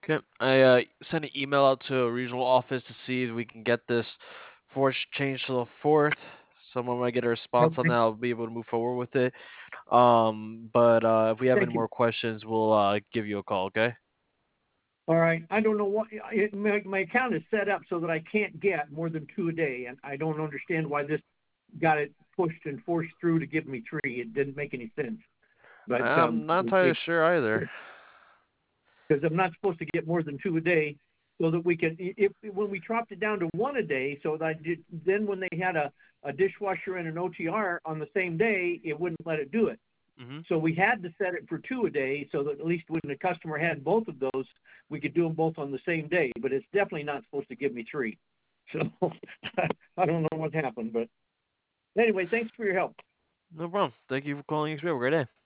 Okay. I sent an email out to a regional office to see if we can get this force changed to the 4th. Someone might get a response on Okay. that. I'll be able to move forward with it. But if we have any Thank you. more questions, we'll give you a call. Okay. All right. I don't know what my account is set up so that I can't get more than 2 a day, and I don't understand why this got it pushed and forced through to give me 3. It didn't make any sense. But I'm not entirely sure either. because I'm not supposed to get more than 2 a day, so that we can, if when we dropped it down to 1 a day, so that I did, then when they had a dishwasher and an OTR on the same day, it wouldn't let it do it. Hmm. So we had to set it for 2 a day, so that at least when the customer had both of those, we could do them both on the same day. But it's definitely not supposed to give me 3. So I don't know what happened, but anyway, thanks for your help. No problem. Thank you for calling XP. Have a great day.